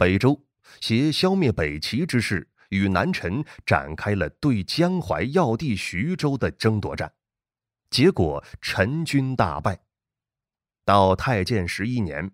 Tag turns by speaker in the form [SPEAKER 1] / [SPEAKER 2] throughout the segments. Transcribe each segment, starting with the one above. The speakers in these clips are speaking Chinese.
[SPEAKER 1] 北周携消灭北齐之势，与南陈展开了对江淮要地徐州的争夺战，结果陈军大败。到太建11年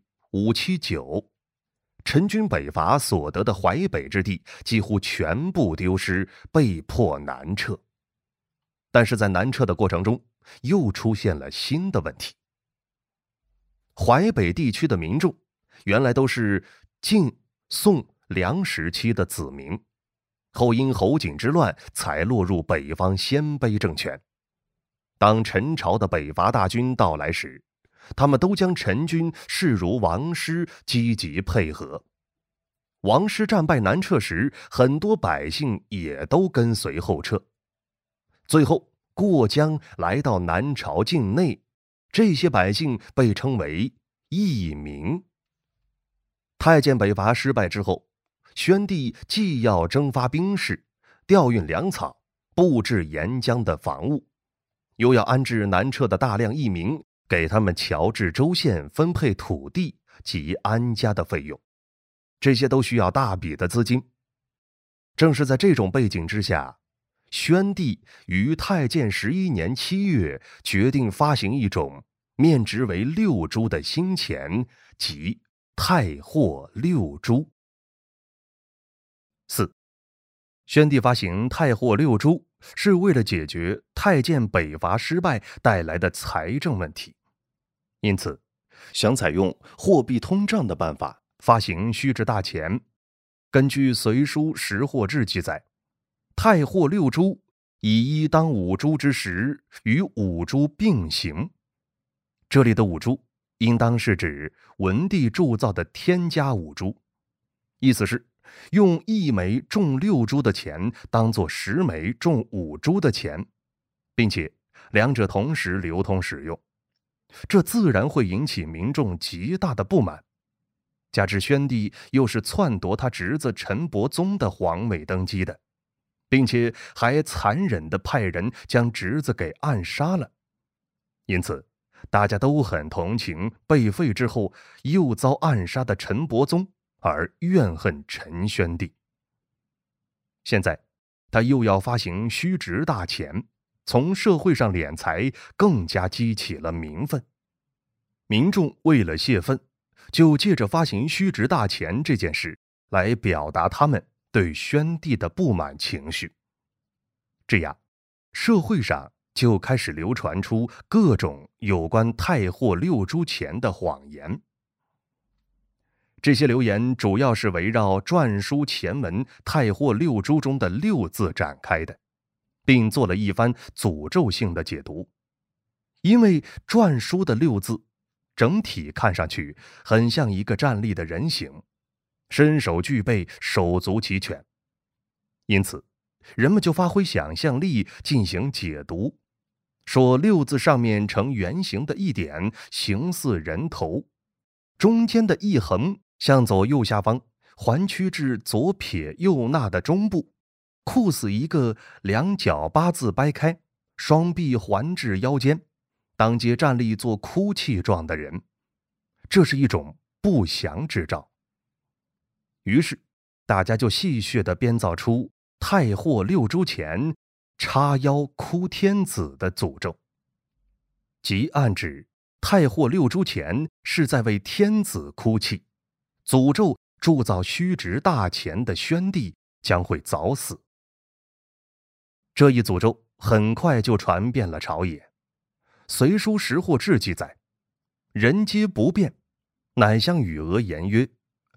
[SPEAKER 1] 579，陈军北伐所得的淮北之地几乎全部丢失，被迫南撤。但是在南撤的过程中，又出现了新的问题。淮北地区的民众原来都是晋、宋、梁时期的子民，后因侯景之乱才落入北方鲜卑政权。当陈朝的北伐大军到来时，他们都将陈军视如王师，积极配合。王师战败南撤时，很多百姓也都跟随后撤。最后过江来到南朝境内，这些百姓被称为义民。太监北伐失败之后，宣帝既要征发兵士，调运粮草，布置沿江的防务，又要安置南撤的大量义民，给他们侨置州县，分配土地及安家的费用，这些都需要大笔的资金。正是在这种背景之下，宣帝于太建11年7月决定发行一种面值为6铢的新钱，即太货6铢。4. 宣帝发行太货6铢，是为了解决太监北伐失败带来的财政问题，因此想采用货币通胀的办法发行虚值大钱。根据《隋书识货志》记载，太货6铢，以1当5铢之时，与5铢并行。这里的5铢应当是指文帝铸造的天家5铢，意思是用1枚重6铢的钱当作10枚重5铢的钱，并且两者同时流通使用，这自然会引起民众极大的不满。加之宣帝又是篡夺他侄子陈伯宗的皇位登基的，并且还残忍地派人将侄子给暗杀了，因此大家都很同情被废之后又遭暗杀的陈伯宗，而怨恨陈宣帝。现在他又要发行虚值大钱，从社会上敛财，更加激起了民愤。民众为了泄愤，就借着发行虚值大钱这件事来表达他们对宣帝的不满情绪。这样，社会上就开始流传出各种有关太货6铢钱的谎言。这些流言主要是围绕篆书前文太货6铢中的6字展开的，并做了一番诅咒性的解读。因为篆书的6字整体看上去很像一个站立的人形，身手俱备，手足齐全，因此人们就发挥想象力进行解读，说6字上面呈圆形的一点形似人头，中间的一横向左右下方环曲至左撇右捺的中部，酷似一个两脚8字掰开，双臂环至腰间，当街站立做哭泣状的人，这是一种不祥之兆。于是大家就戏谑地编造出太货6铢钱叉腰哭天子的诅咒，即暗指太货6铢钱是在为天子哭泣，诅咒铸造虚值大钱的宣帝将会早死。这一诅咒很快就传遍了朝野。隋书识货志记载，人皆不辩，乃相与讹言曰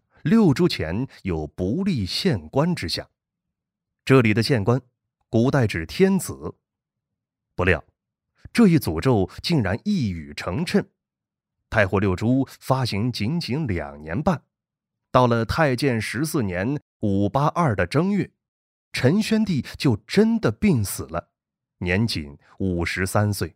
[SPEAKER 1] ：6铢钱有不利县官之象。这里的县官古代指天子。不料这一诅咒竟然一语成谶，太货6铢发行仅仅2年半，到了太建14年582的正月，陈宣帝就真的病死了，年仅53岁。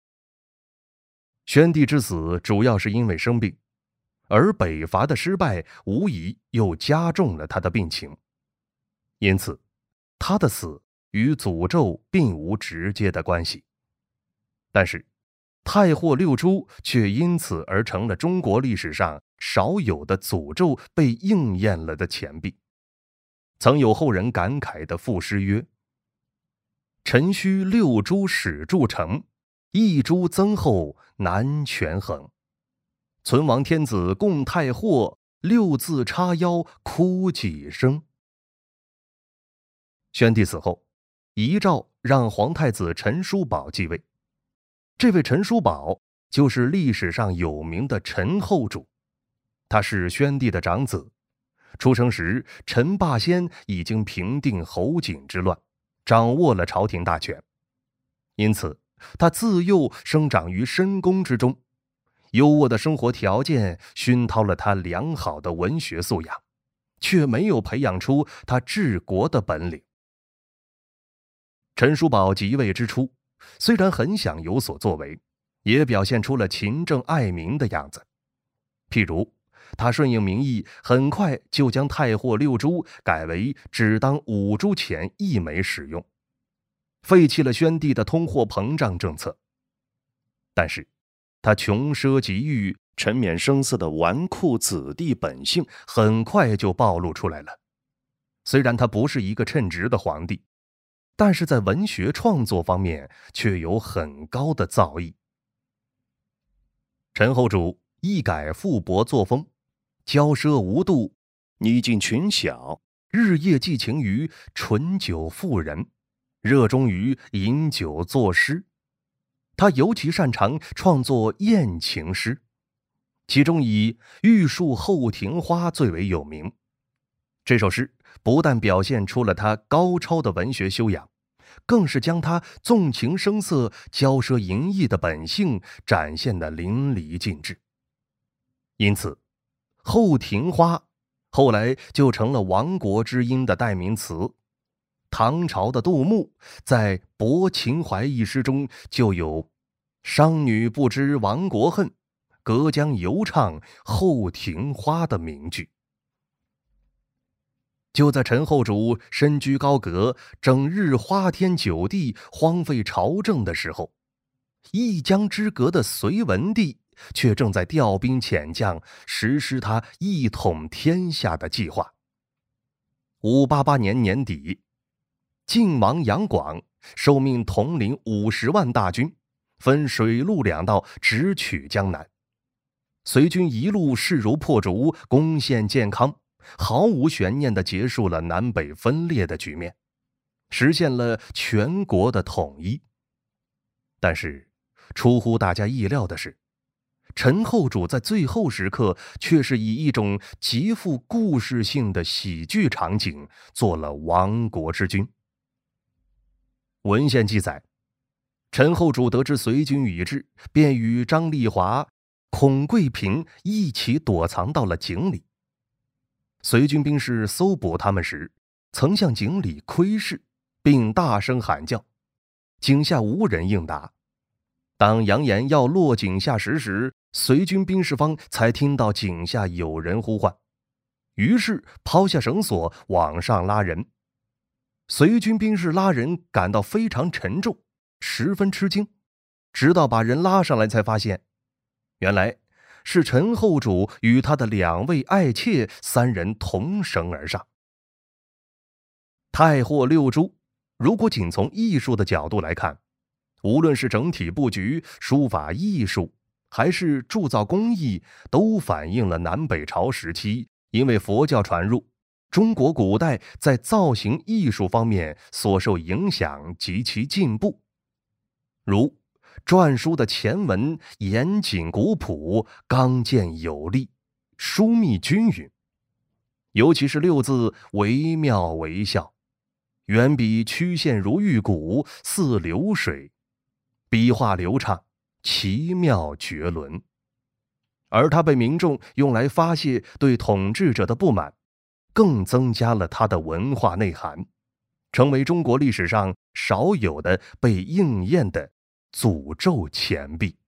[SPEAKER 1] 宣帝之死主要是因为生病，而北伐的失败无疑又加重了他的病情，因此他的死与诅咒并无直接的关系。但是太货6铢却因此而成了中国历史上少有的诅咒被应验了的钱币。曾有后人感慨地赋诗曰：辰戌六珠始铸成，一株增厚难权衡。存亡天子共太祸，六字叉腰哭几声。宣帝死后，遗诏让皇太子陈叔宝继位。这位陈叔宝就是历史上有名的陈后主，他是宣帝的长子。出生时，陈霸先已经平定侯景之乱，掌握了朝廷大权。因此，他自幼生长于深宫之中，优渥的生活条件熏陶了他良好的文学素养，却没有培养出他治国的本领。陈叔宝即位之初，虽然很想有所作为，也表现出了勤政爱民的样子。譬如，他顺应民意，很快就将太货六铢改为只当5铢钱1枚使用，废弃了宣帝的通货膨胀政策。但是，他穷奢极欲、沉湎声色的纨绔子弟本性很快就暴露出来了。虽然他不是一个称职的皇帝，但是在文学创作方面却有很高的造诣。陈后主一改富薄作风，骄奢无度，拟尽群小，日夜寄情于醇酒妇人，热衷于饮酒作诗。他尤其擅长创作艳情诗，其中以玉树后庭花最为有名。这首诗不但表现出了他高超的文学修养，更是将他纵情声色、骄奢淫逸的本性展现得淋漓尽致。因此，后庭花后来就成了亡国之音的代名词。唐朝的杜牧在《泊秦淮》一诗中就有商女不知亡国恨，隔江犹唱后庭花的名句。就在陈后主身居高阁，整日花天酒地，荒废朝政的时候，一江之隔的隋文帝却正在调兵遣将，实施他一统天下的计划。588年年底，晋王杨广受命统领50万大军，分水陆2道直取江南。隋军一路势如破竹，攻陷建康，毫无悬念地结束了南北分裂的局面，实现了全国的统一。但是，出乎大家意料的是，陈后主在最后时刻却是以一种极富故事性的喜剧场景做了亡国之君。文献记载，陈后主得知隋军已至，便与张丽华、孔贵嫔一起躲藏到了井里。隋军兵士搜捕他们时，曾向井里窥视，并大声喊叫，井下无人应答。当扬言要落井下石时，隋军兵士方才听到井下有人呼唤，于是抛下绳索往上拉人。隋军兵士拉人感到非常沉重，十分吃惊，直到把人拉上来才发现，原来是陈后主与他的2位爱妾3人同绳而上。太货六铢，如果仅从艺术的角度来看，无论是整体布局、书法艺术，还是铸造工艺，都反映了南北朝时期因为佛教传入，中国古代在造型艺术方面所受影响及其进步。如篆书的前文严谨古朴，刚健有力，疏密均匀，尤其是6字惟妙惟肖，圆笔曲线如玉骨，似流水，笔画流畅，奇妙绝伦。而它被民众用来发泄对统治者的不满，更增加了它的文化内涵，成为中国历史上少有的被应验的诅咒钱币。